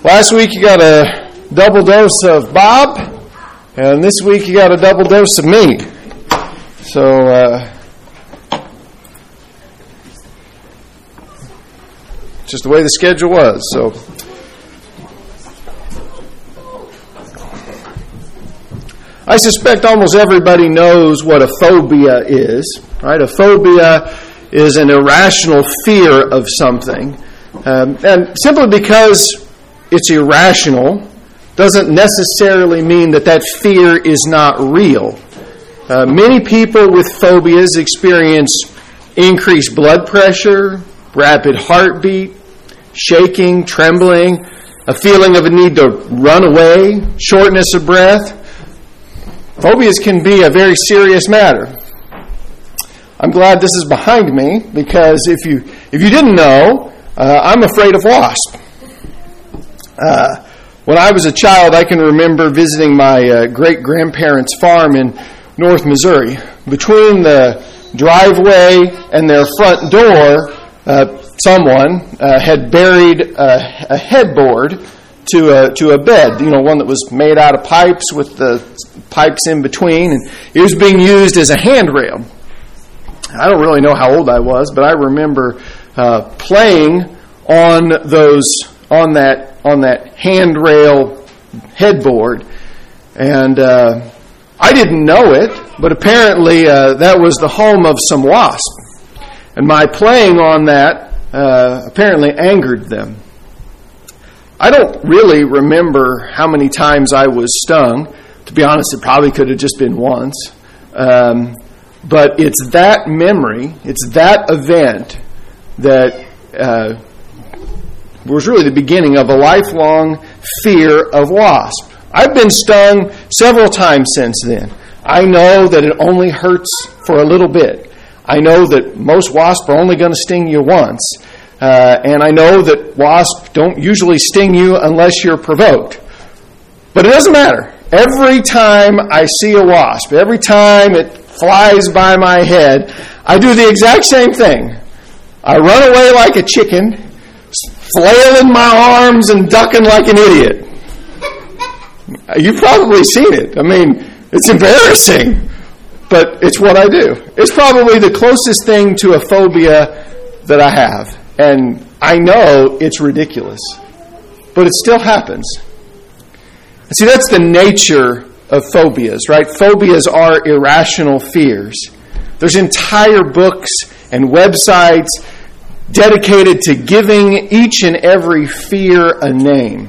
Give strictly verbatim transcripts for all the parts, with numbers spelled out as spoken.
Last week you got a double dose of Bob, and this week you got a double dose of me. So, uh, just the way the schedule was. So, I suspect almost everybody knows what a phobia is, right? A phobia is an irrational fear of something. Um, and simply because it's irrational doesn't necessarily mean that that fear is not real. Uh, many people with phobias experience increased blood pressure, rapid heartbeat, shaking, trembling, a feeling of a need to run away, shortness of breath. Phobias can be a very serious matter. I'm glad this is behind me because if you if you didn't know, uh, I'm afraid of wasps. Uh, when I was a child, I can remember visiting my uh, great-grandparents' farm in North Missouri. Between the driveway and their front door, uh, someone uh, had buried a, a headboard to a, to a bed, you know, one that was made out of pipes with the pipes in between, and it was being used as a handrail. I don't really know how old I was, but I remember uh, playing on those on that on that handrail headboard, and uh, I didn't know it, but apparently uh, that was the home of some wasps, and my playing on that uh, apparently angered them. I don't really remember how many times I was stung. To be honest, it probably could have just been once. Um, but it's that memory, it's that event that uh, was really the beginning of a lifelong fear of wasps. I've been stung several times since then. I know that it only hurts for a little bit. I know that most wasps are only going to sting you once. Uh, and I know that wasps don't usually sting you unless you're provoked. But it doesn't matter. Every time I see a wasp, every time it flies by my head, I do the exact same thing. I run away like a chicken, flailing my arms and ducking like an idiot. You've probably seen it. I mean, it's embarrassing, but it's what I do. It's probably the closest thing to a phobia that I have. And I know it's ridiculous, but it still happens. See, that's the nature of phobias, right? Phobias are irrational fears. There's entire books and websites dedicated to giving each and every fear a name.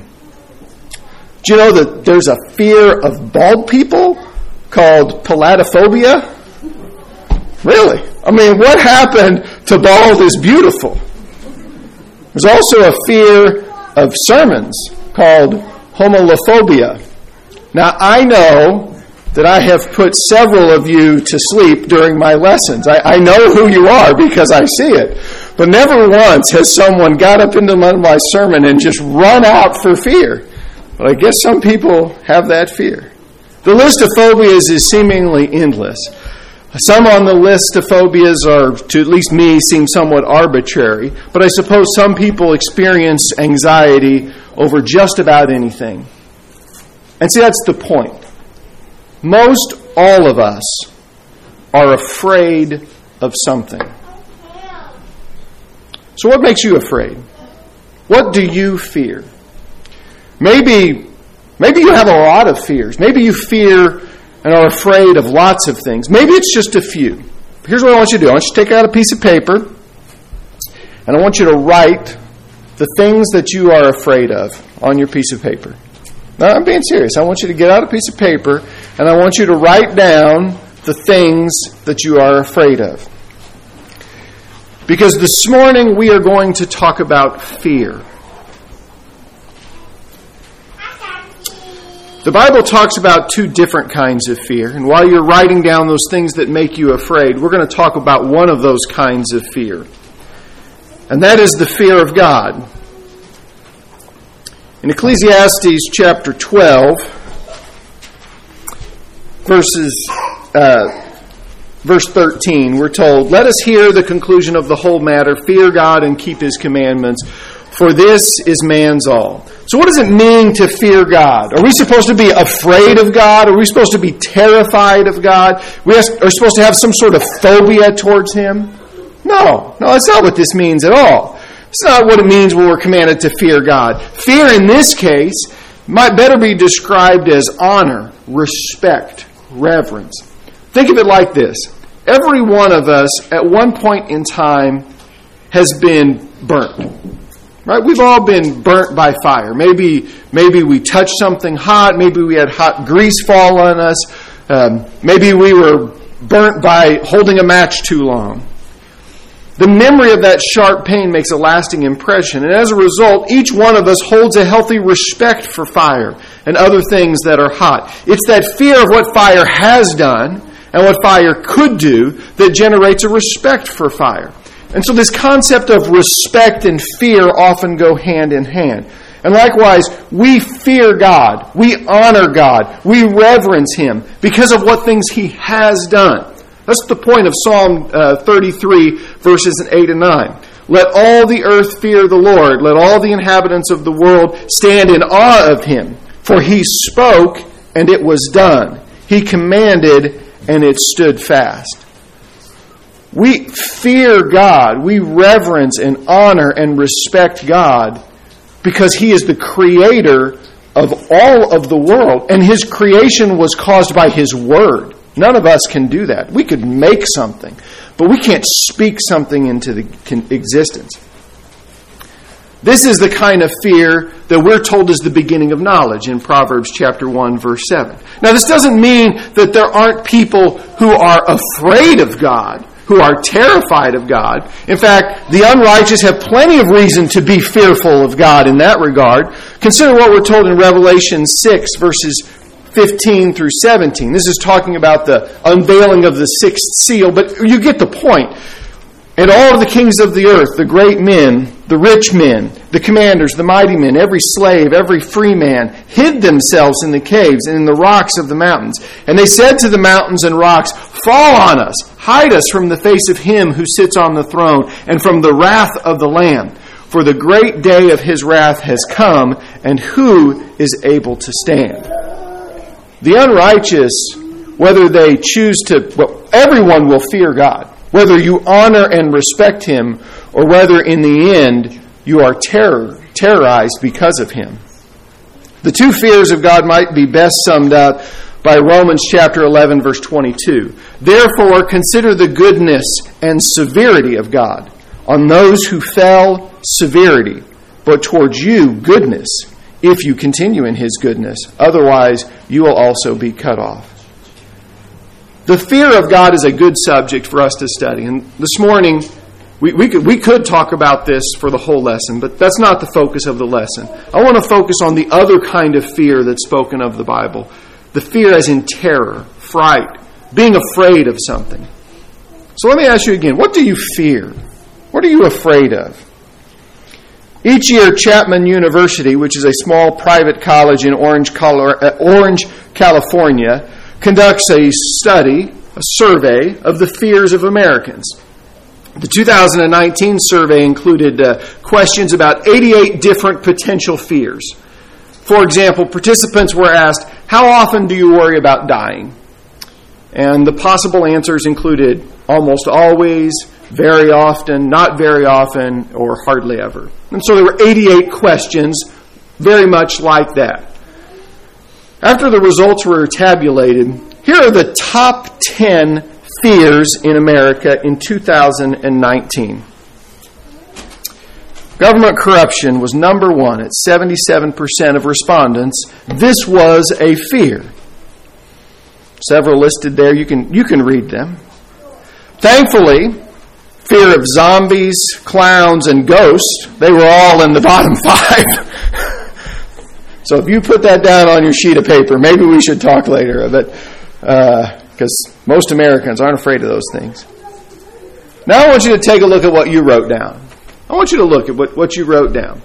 Do you know that there's a fear of bald people called palatophobia? Really? I mean, what happened to bald is beautiful? There's also a fear of sermons called homolophobia. Now, I know that I have put several of you to sleep during my lessons. I, I know who you are because I see it. But never once has someone got up into my sermon and just run out for fear. But I guess some people have that fear. The list of phobias is seemingly endless. Some on the list of phobias are, to at least me, seem somewhat arbitrary, but I suppose some people experience anxiety over just about anything. And see, that's the point. Most all of us are afraid of something. So what makes you afraid? What do you fear? Maybe, maybe you have a lot of fears. Maybe you fear and are afraid of lots of things. Maybe it's just a few. Here's what I want you to do. I want you to take out a piece of paper, and I want you to write the things that you are afraid of on your piece of paper. Now, I'm being serious. I want you to get out a piece of paper, and I want you to write down the things that you are afraid of. Because this morning we are going to talk about fear. The Bible talks about two different kinds of fear, and while you're writing down those things that make you afraid, we're going to talk about one of those kinds of fear. And that is the fear of God. In Ecclesiastes chapter twelve, verses uh, verse thirteen, we're told, "Let us hear the conclusion of the whole matter, fear God and keep his commandments, for this is man's all. So what does it mean to fear God? Are we supposed to be afraid of God? Are we supposed to be terrified of God? We are supposed to have some sort of phobia towards Him? No, no, that's not what this means at all. It's not what it means when we're commanded to fear God. Fear in this case might better be described as honor, respect, reverence. Think of it like this. Every one of us at one point in time has been burnt. Right? We've all been burnt by fire. Maybe maybe we touched something hot. Maybe we had hot grease fall on us. Um, maybe we were burnt by holding a match too long. The memory of that sharp pain makes a lasting impression. And as a result, each one of us holds a healthy respect for fire and other things that are hot. It's that fear of what fire has done and what fire could do that generates a respect for fire. And so this concept of respect and fear often go hand in hand. And likewise, we fear God, we honor God, we reverence Him because of what things He has done. That's the point of Psalm uh, thirty-three, verses eight and nine. Let all the earth fear the Lord. Let all the inhabitants of the world stand in awe of Him. For He spoke, and it was done. He commanded, and it stood fast. We fear God. We reverence and honor and respect God because He is the creator of all of the world. And His creation was caused by His Word. None of us can do that. We could make something, but we can't speak something into the existence. This is the kind of fear that we're told is the beginning of knowledge in Proverbs chapter one, verse seven. Now, this doesn't mean that there aren't people who are afraid of God, who are terrified of God. In fact, the unrighteous have plenty of reason to be fearful of God in that regard. Consider what we're told in Revelation six, verses fifteen through seventeen. This is talking about the unveiling of the sixth seal, but you get the point. And all of the kings of the earth, the great men, the rich men, the commanders, the mighty men, every slave, every free man, hid themselves in the caves and in the rocks of the mountains. And they said to the mountains and rocks, fall on us, hide us from the face of Him who sits on the throne and from the wrath of the Lamb. For the great day of His wrath has come, and who is able to stand? The unrighteous, whether they choose to, well, everyone will fear God. Whether you honor and respect Him, or whether in the end you are terror, terrorized because of Him. The two fears of God might be best summed up by Romans chapter eleven, verse twenty-two. Therefore, consider the goodness and severity of God. On those who fell, severity, but towards you, goodness, if you continue in His goodness. Otherwise, you will also be cut off. The fear of God is a good subject for us to study. And this morning, we, we, could, we could talk about this for the whole lesson, but that's not the focus of the lesson. I want to focus on the other kind of fear that's spoken of the Bible. The fear as in terror, fright, being afraid of something. So let me ask you again, what do you fear? What are you afraid of? Each year, Chapman University, which is a small private college in Orange, Orange, California, conducts a study, a survey of the fears of Americans. The two thousand nineteen survey included uh, questions about eighty-eight different potential fears. For example, participants were asked, how often do you worry about dying? And the possible answers included almost always, very often, not very often, or hardly ever. And so there were eighty-eight questions very much like that. After the results were tabulated, here are the top ten fears in America in two thousand nineteen. Government corruption was number one at seventy-seven percent of respondents. This was a fear. Several listed there. You can, you can read them. Thankfully, fear of zombies, clowns, and ghosts, they were all in the bottom five. So if you put that down on your sheet of paper, maybe we should talk later, but because uh, most Americans aren't afraid of those things. Now I want you to take a look at what you wrote down. I want you to look at what, what you wrote down.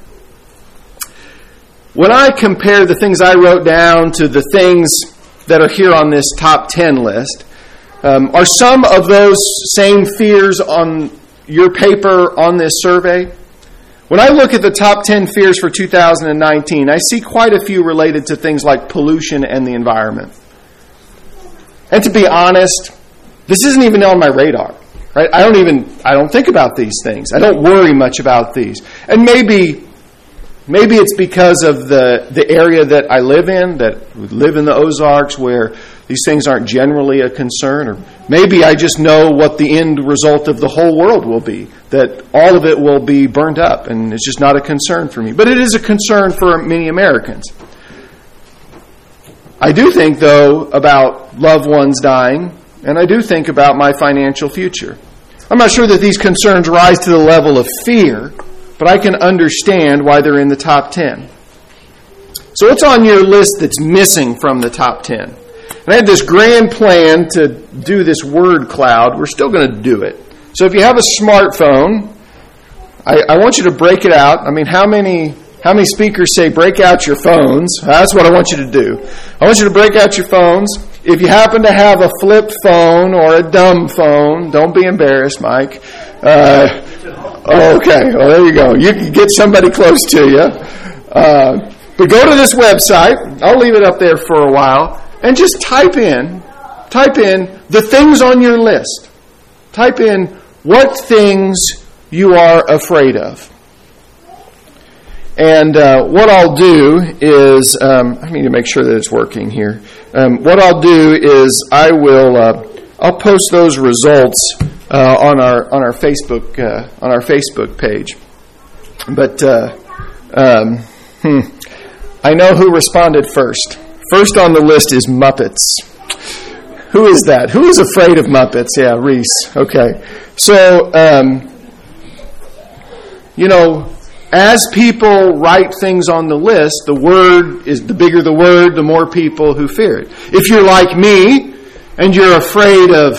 When I compare the things I wrote down to the things that are here on this top ten list, um, are some of those same fears on your paper on this survey? When I look at the top ten fears for two thousand nineteen, I see quite a few related to things like pollution and the environment. And to be honest, this isn't even on my radar. Right? I don't even, I don't think about these things. I don't worry much about these. And maybe, maybe it's because of the, the area that I live in, that we live in the Ozarks, where these things aren't generally a concern. Or maybe I just know what the end result of the whole world will be, that all of it will be burned up, and it's just not a concern for me. But it is a concern for many Americans. I do think, though, about loved ones dying, and I do think about my financial future. I'm not sure that these concerns rise to the level of fear, but I can understand why they're in the top ten. So what's on your list that's missing from the top ten? And I had this grand plan to do this word cloud. We're still going to do it. So if you have a smartphone, I, I want you to break it out. I mean, how many... How many speakers say, break out your phones? That's what I want you to do. I want you to break out your phones. If you happen to have a flip phone or a dumb phone, don't be embarrassed, Mike. Uh, okay, well, there you go. You can get somebody close to you. Uh, but go to this website. I'll leave it up there for a while. And just type in, type in the things on your list. Type in what things you are afraid of. And uh, what I'll do is, um, I need to make sure that it's working here. Um, what I'll do is I will, uh, I'll post those results uh, on our on our Facebook uh, on our Facebook page. But uh, um, hmm, I know who responded first. First on the list is Muppets. Who is that? Who is afraid of Muppets? Yeah, Reese. Okay, so um, you know. As people write things on the list, the word is the bigger the word, the more people who fear it. If you're like me and you're afraid of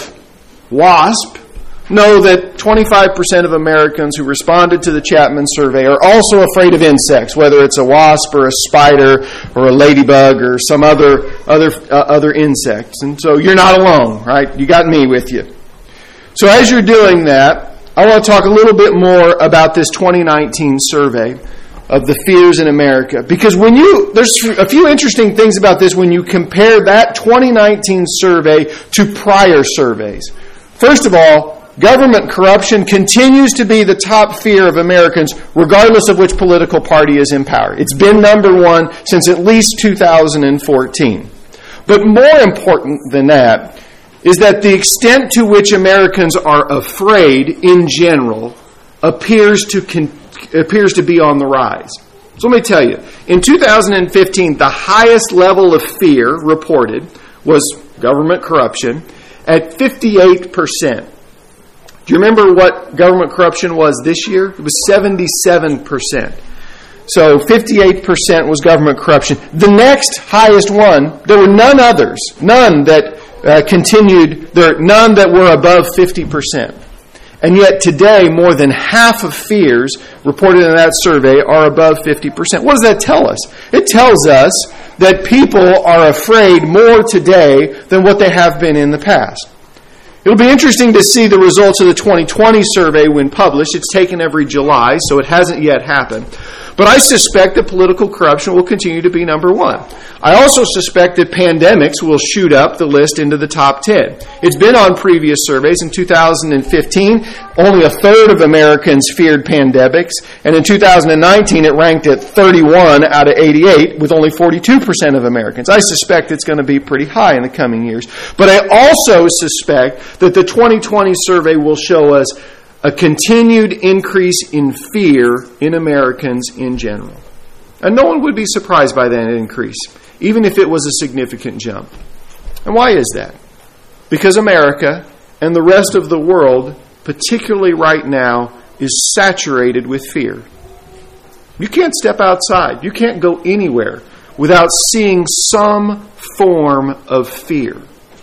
WASP, know that twenty-five percent of Americans who responded to the Chapman survey are also afraid of insects, whether it's a wasp or a spider or a ladybug or some other other uh, other insects. And so you're not alone, right? You got me with you. So as you're doing that, I want to talk a little bit more about this twenty nineteen survey of the fears in America. Because when you, there's a few interesting things about this when you compare that twenty nineteen survey to prior surveys. First of all, government corruption continues to be the top fear of Americans, regardless of which political party is in power. It's been number one since at least two thousand fourteen. But more important than that, is that the extent to which Americans are afraid in general appears to con- appears to be on the rise. So let me tell you, in two thousand fifteen, the highest level of fear reported was government corruption at fifty-eight percent. Do you remember what government corruption was this year? It was seventy-seven percent. So fifty-eight percent was government corruption. The next highest one, there were none others, none that Uh, continued, there are none that were above fifty percent. And yet today, more than half of fears reported in that survey are above fifty percent. What does that tell us? It tells us that people are afraid more today than what they have been in the past. It'll be interesting to see the results of the twenty twenty survey when published. It's taken every July, so it hasn't yet happened. But I suspect that political corruption will continue to be number one. I also suspect that pandemics will shoot up the list into the top ten. It's been on previous surveys. In two thousand fifteen, only a third of Americans feared pandemics. And in two thousand nineteen, it ranked at thirty-one out of eighty-eight, with only forty-two percent of Americans. I suspect it's going to be pretty high in the coming years. But I also suspect that the twenty twenty survey will show us a continued increase in fear in Americans in general. And no one would be surprised by that increase, even if it was a significant jump. And why is that? Because America and the rest of the world, particularly right now, is saturated with fear. You can't step outside. You can't go anywhere without seeing some form of fear.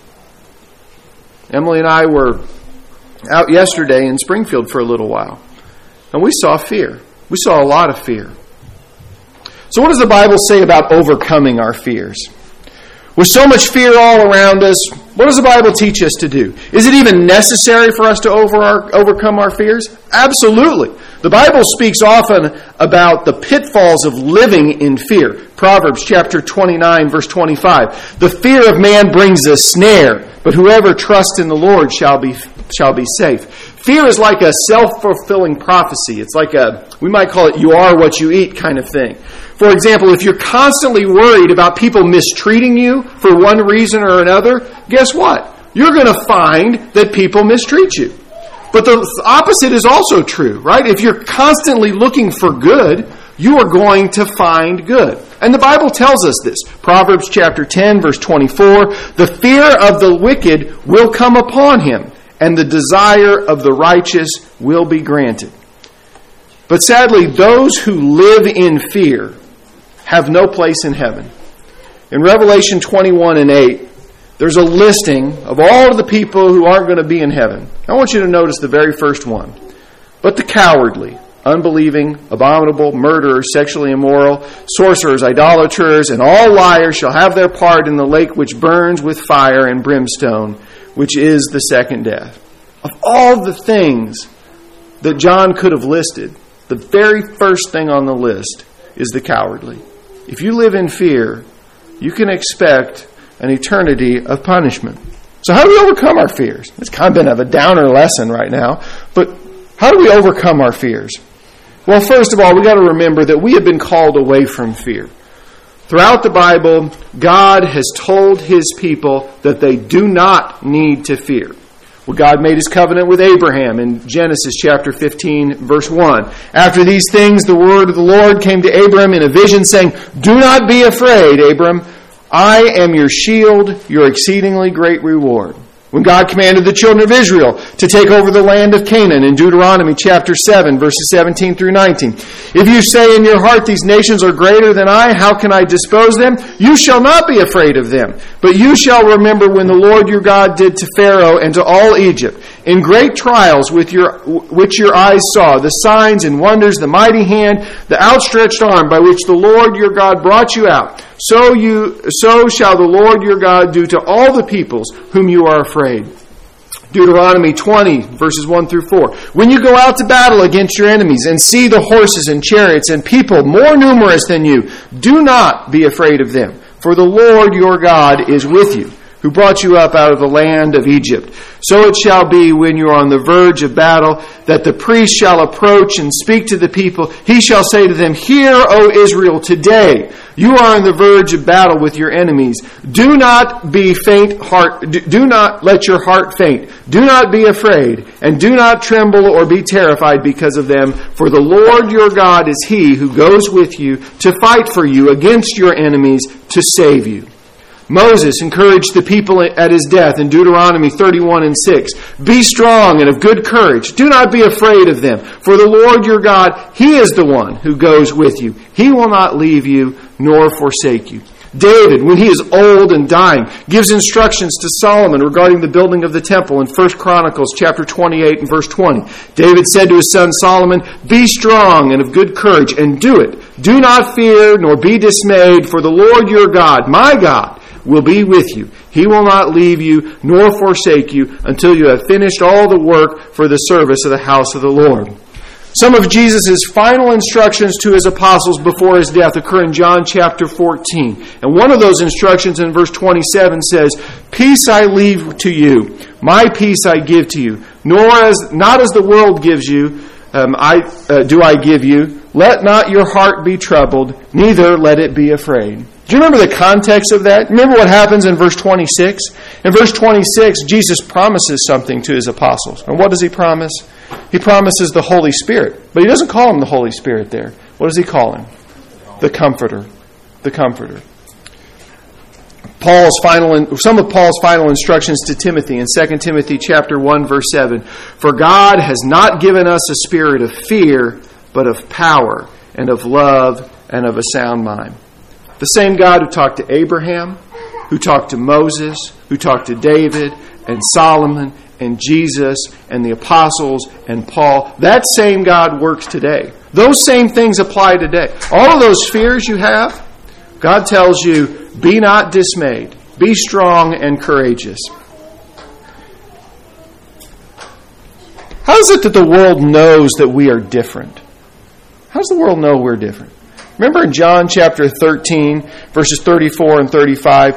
Emily and I were out yesterday in Springfield for a little while, and we saw fear. We saw a lot of fear. So what does the Bible say about overcoming our fears? With so much fear all around us, what does the Bible teach us to do? Is it even necessary for us to over our, overcome our fears? Absolutely. The Bible speaks often about the pitfalls of living in fear. Proverbs chapter twenty-nine, verse twenty-five. The fear of man brings a snare, but whoever trusts in the Lord shall be shall be safe. Fear is like a self-fulfilling prophecy. It's like a, we might call it you are what you eat kind of thing. For example, if you're constantly worried about people mistreating you for one reason or another, guess what? You're going to find that people mistreat you. But the opposite is also true, right? If you're constantly looking for good, you are going to find good. And the Bible tells us this. Proverbs chapter ten, verse twenty-four, the fear of the wicked will come upon him, and the desire of the righteous will be granted. But sadly, those who live in fear have no place in heaven. In Revelation twenty-one and eight, there's a listing of all of the people who aren't going to be in heaven. I want you to notice the very first one. But the cowardly, unbelieving, abominable, murderers, sexually immoral, sorcerers, idolaters, and all liars shall have their part in the lake which burns with fire and brimstone, which is the second death. Of all the things that John could have listed, the very first thing on the list is the cowardly. If you live in fear, you can expect an eternity of punishment. So how do we overcome our fears? It's kind of been of a downer lesson right now, but how do we overcome our fears? Well, first of all, we've got to remember that we have been called away from fear. Throughout the Bible, God has told His people that they do not need to fear. Well, God made His covenant with Abraham in Genesis chapter fifteen, verse one. After these things, the word of the Lord came to Abram in a vision, saying, "Do not be afraid, Abram. I am your shield, your exceedingly great reward." When God commanded the children of Israel to take over the land of Canaan in Deuteronomy chapter seven, verses seventeen through nineteen. If you say in your heart, these nations are greater than I, how can I dispose them? You shall not be afraid of them. But you shall remember when the Lord your God did to Pharaoh and to all Egypt, in great trials with your, which your eyes saw, the signs and wonders, the mighty hand, the outstretched arm by which the Lord your God brought you out. So you, so shall the Lord your God do to all the peoples whom you are afraid. Deuteronomy twenty, verses one through four. When you go out to battle against your enemies and see the horses and chariots and people more numerous than you, do not be afraid of them, for the Lord your God is with you, who brought you up out of the land of Egypt. So it shall be when you are on the verge of battle, that the priest shall approach and speak to the people. He shall say to them, "Hear, O Israel, today you are on the verge of battle with your enemies. Do not be faint heart. Do not let your heart faint. Do not be afraid, and do not tremble or be terrified because of them. For the Lord your God is He who goes with you to fight for you against your enemies to save you." Moses encouraged the people at his death in Deuteronomy thirty-one and six. "Be strong and of good courage. Do not be afraid of them. For the Lord your God, He is the one who goes with you. He will not leave you nor forsake you." David, when he is old and dying, gives instructions to Solomon regarding the building of the temple in First Chronicles chapter twenty-eight and verse twenty. David said to his son Solomon, "Be strong and of good courage, and do it. Do not fear nor be dismayed, for the Lord your God, my God, will be with you. He will not leave you nor forsake you until you have finished all the work for the service of the house of the Lord." Some of Jesus' final instructions to His apostles before His death occur in John chapter fourteen. And one of those instructions in verse twenty-seven says, "Peace I leave to you, my peace I give to you. Nor as not as the world gives you, um, I uh, do I give you. Let not your heart be troubled, neither let it be afraid." Do you remember the context of that? Remember what happens in verse twenty-six? In verse twenty-six, Jesus promises something to His apostles. And what does He promise? He promises the Holy Spirit. But He doesn't call Him the Holy Spirit there. What does He call Him? The Comforter. The Comforter. Paul's final, some of Paul's final instructions to Timothy in Second Timothy chapter one, verse seven. "For God has not given us a spirit of fear, but of power and of love and of a sound mind." The same God who talked to Abraham, who talked to Moses, who talked to David and Solomon and Jesus and the apostles and Paul, that same God works today. Those same things apply today. All of those fears you have, God tells you, be not dismayed. Be strong and courageous. How is it that the world knows that we are different? How does the world know we're different? Remember in John chapter thirteen, verses thirty-four and thirty-five,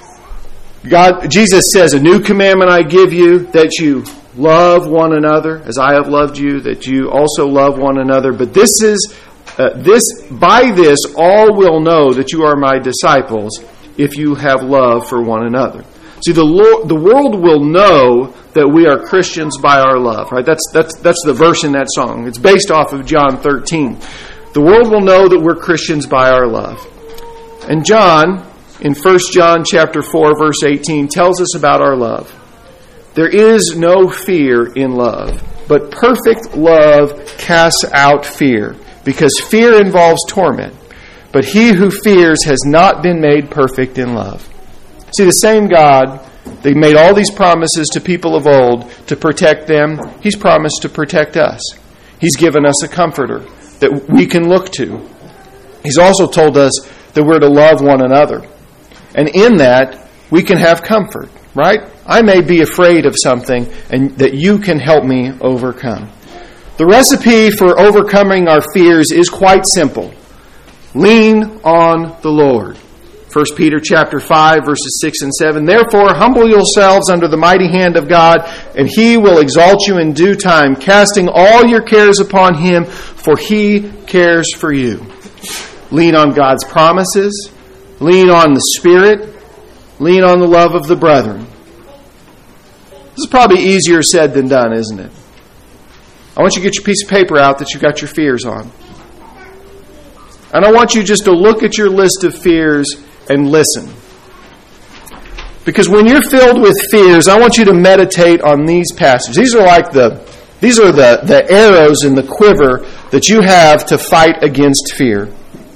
God, Jesus says, "A new commandment I give you, that you love one another, as I have loved you, that you also love one another. But this is uh, this by this all will know that you are my disciples, if you have love for one another." See, the Lord, the world will know that we are Christians by our love. Right? That's that's that's the verse in that song. It's based off of John thirteen. The world will know that we're Christians by our love. And John, in First John chapter four, verse eighteen, tells us about our love. There is no fear in love, but perfect love casts out fear, because fear involves torment. But he who fears has not been made perfect in love. See, the same God that made all these promises to people of old to protect them, He's promised to protect us. He's given us a comforter that we can look to. He's also told us that we're to love one another. And in that, we can have comfort, right? I may be afraid of something and that you can help me overcome. The recipe for overcoming our fears is quite simple. Lean on the Lord. First Peter chapter five, verses six and seven. Therefore, humble yourselves under the mighty hand of God, and He will exalt you in due time, casting all your cares upon Him, for He cares for you. Lean on God's promises. Lean on the Spirit. Lean on the love of the brethren. This is probably easier said than done, isn't it? I want you to get your piece of paper out that you've got your fears on. And I want you just to look at your list of fears and listen. Because when you're filled with fears, I want you to meditate on these passages. These are like the these are the, the arrows in the quiver that you have to fight against fear.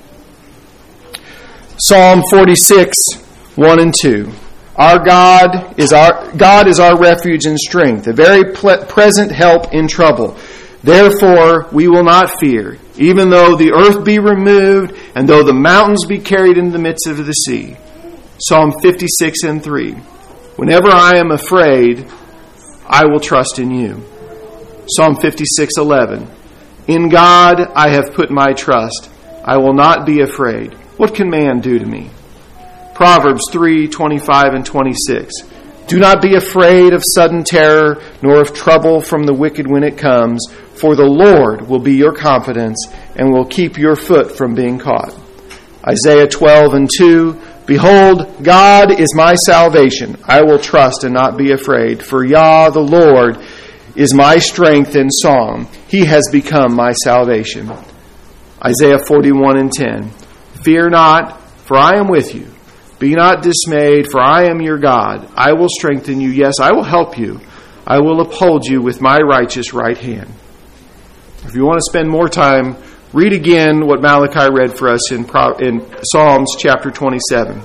Psalm forty-six, one and two. Our God is our God is our refuge and strength, a very ple- present help in trouble. Therefore we will not fear, even though the earth be removed, and though the mountains be carried in the midst of the sea. Psalm fifty-six and three. Whenever I am afraid, I will trust in you. Psalm fifty-six, eleven. In God I have put my trust. I will not be afraid. What can man do to me? Proverbs three, twenty-five and twenty-six. Do not be afraid of sudden terror, nor of trouble from the wicked when it comes, for the Lord will be your confidence and will keep your foot from being caught. Isaiah twelve and two. Behold, God is my salvation. I will trust and not be afraid, for Yah, the Lord, is my strength and song. He has become my salvation. Isaiah forty-one and ten. Fear not, for I am with you. Be not dismayed, for I am your God. I will strengthen you. Yes, I will help you. I will uphold you with my righteous right hand. If you want to spend more time, read again what Malachi read for us in, in Psalms chapter twenty-seven.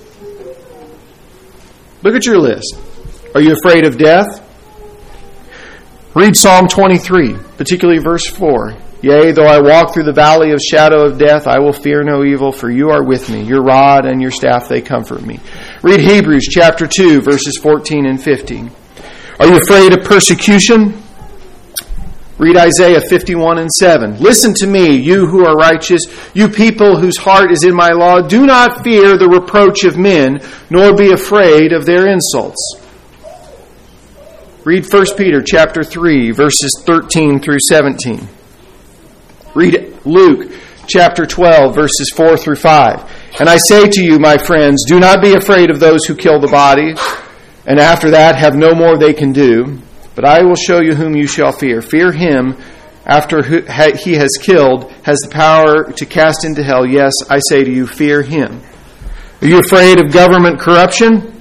Look at your list. Are you afraid of death? Read Psalm twenty-three, particularly verse four. Yea, though I walk through the valley of shadow of death, I will fear no evil, for you are with me. Your rod and your staff, they comfort me. Read Hebrews chapter two, verses fourteen and fifteen. Are you afraid of persecution? Read Isaiah fifty-one and seven. Listen to me, you who are righteous, you people whose heart is in my law. Do not fear the reproach of men, nor be afraid of their insults. Read First Peter chapter three, verses thirteen through seventeen. Read Luke chapter twelve, verses four through five. And I say to you, my friends, do not be afraid of those who kill the body, and after that have no more they can do. But I will show you whom you shall fear. Fear him after he has killed, has the power to cast into hell. Yes, I say to you, fear him. Are you afraid of government corruption?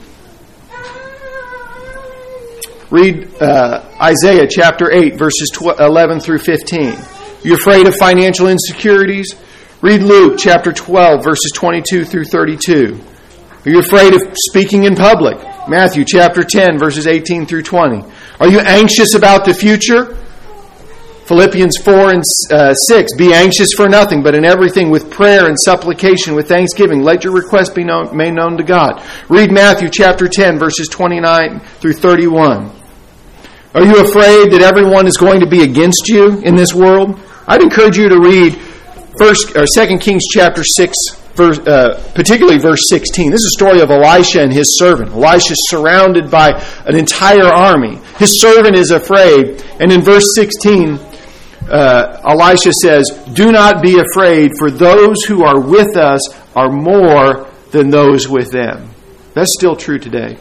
Read uh, Isaiah chapter eight, verses eleven through fifteen. Are you afraid of financial insecurities? Read Luke chapter twelve, verses twenty-two through thirty-two. Are you afraid of speaking in public? Matthew chapter ten, verses eighteen through twenty. Are you anxious about the future? Philippians four and six, be anxious for nothing, but in everything with prayer and supplication, with thanksgiving, let your requests be known, made known to God. Read Matthew chapter ten, verses twenty-nine through thirty-one. Are you afraid that everyone is going to be against you in this world? I'd encourage you to read First or Second Kings chapter six, verse, uh, particularly verse sixteen. This is a story of Elisha and his servant. Elisha is surrounded by an entire army. His servant is afraid, and in verse sixteen, uh, Elisha says, "Do not be afraid, for those who are with us are more than those with them." That's still true today.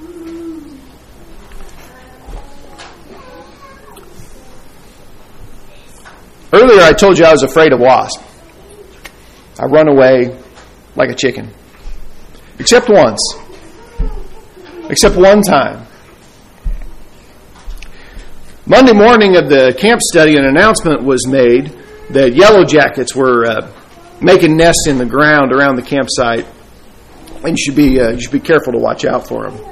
Earlier I told you I was afraid of wasps. I run away like a chicken. Except once. Except one time. Monday morning of the camp study, an announcement was made that yellow jackets were uh, making nests in the ground around the campsite. And you should be, uh, you should be careful to watch out for them.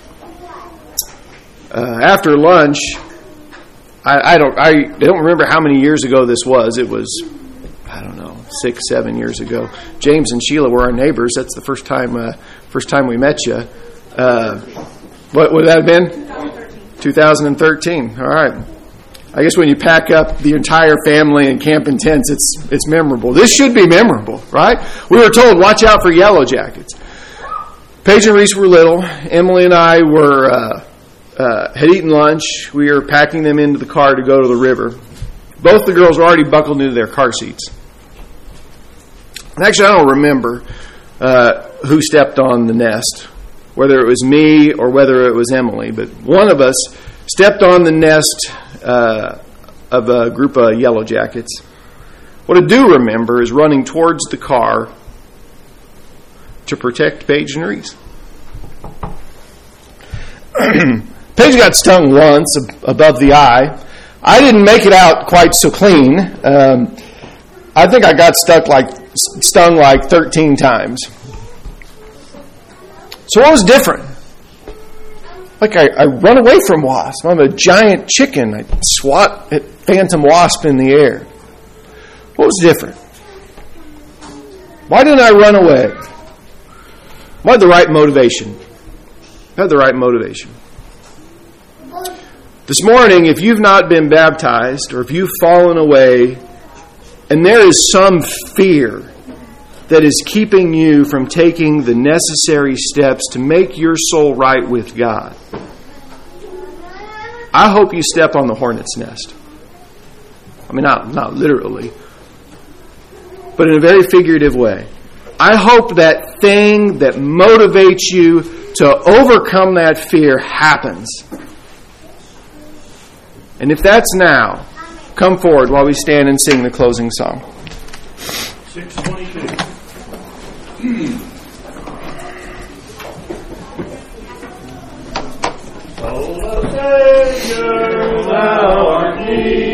Uh, after lunch, I, I don't I don't remember how many years ago this was. It was, I don't know, six, seven years ago. James and Sheila were our neighbors. That's the first time uh, first time we met you. Uh, what would that have been? two thousand thirteen. All right. I guess when you pack up the entire family and camp in tents, it's it's memorable. This should be memorable, right? We were told, watch out for yellow jackets. Paige and Reese were little. Emily and I were uh, uh, had eaten lunch. We were packing them into the car to go to the river. Both the girls were already buckled into their car seats. And actually, I don't remember uh, who stepped on the nest, whether it was me or whether it was Emily. But one of us stepped on the nest uh, of a group of yellow jackets. What I do remember is running towards the car to protect Paige and Reese. Paige got stung once above the eye. I didn't make it out quite so clean. Um, I think I got stuck like stung like thirteen times. So what was different? Like I, I run away from wasps. I'm a giant chicken. I swat at phantom wasp in the air. What was different? Why didn't I run away? I had the right motivation. I had the right motivation. This morning, if you've not been baptized or if you've fallen away and there is some fear that is keeping you from taking the necessary steps to make your soul right with God, I hope you step on the hornet's nest. I mean, not, not literally, but in a very figurative way. I hope that thing that motivates you to overcome that fear happens. And if that's now, come forward while we stand and sing the closing song. six twenty-two. Oh, Savior, thou art near.